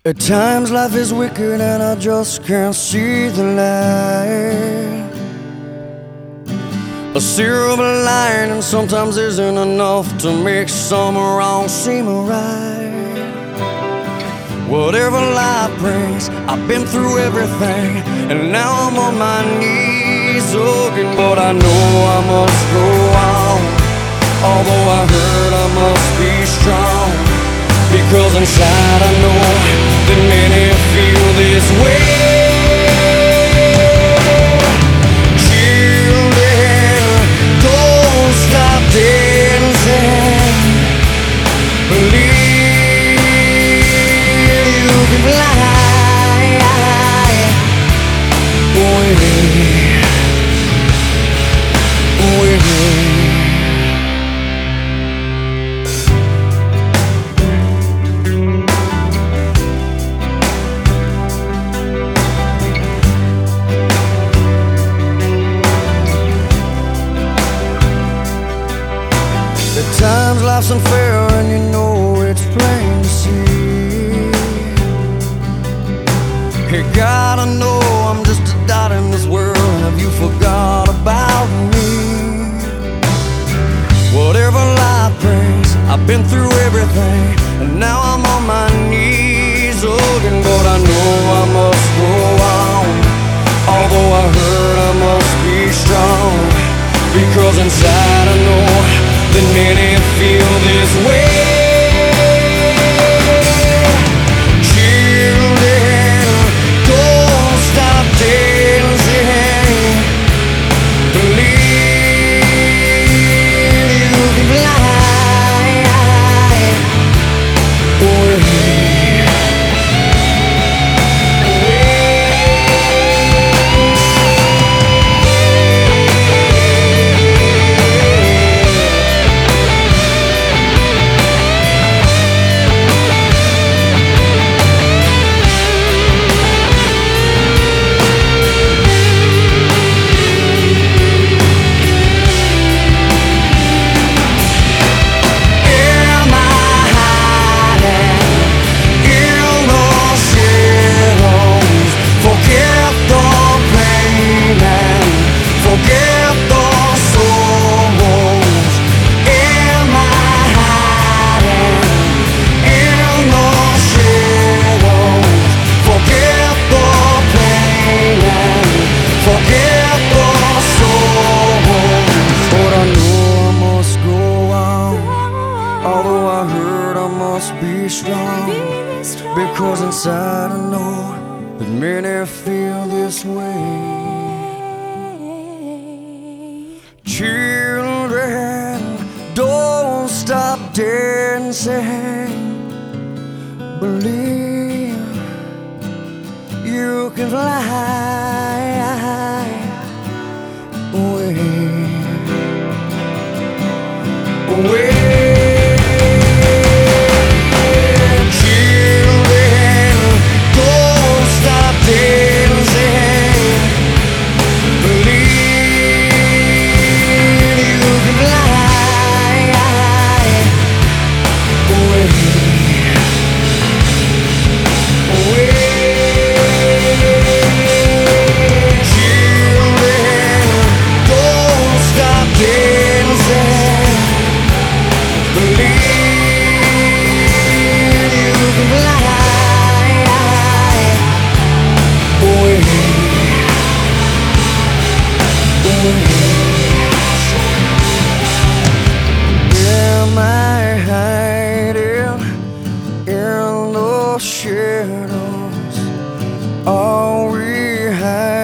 At times life is wicked and I just can't see the light. A silver lining sometimes isn't enough to make some wrong seem right. Whatever life brings, I've been through everything, and now I'm on my knees looking. But I know I must go on. Although I hurt, I must be strong, because inside I know that many feel this way. Children, don't stop dancing. Believe you can fly away. At times life's unfair and you know it's plain to see. You gotta know I'm just a dot in this world. Have you forgot about me? Whatever life brings, I've been through everything, and now I'm on my knees looking. But I know I must go on. Although I hurt, I must be strong, because inside I know that many feel this way. Children, don't stop dancing. Believe you can fly away. Be strong, because inside I know that many feel this way. Children, don't stop dancing. Believe you can fly away, away. Am I hiding in the shadows? Are we hiding?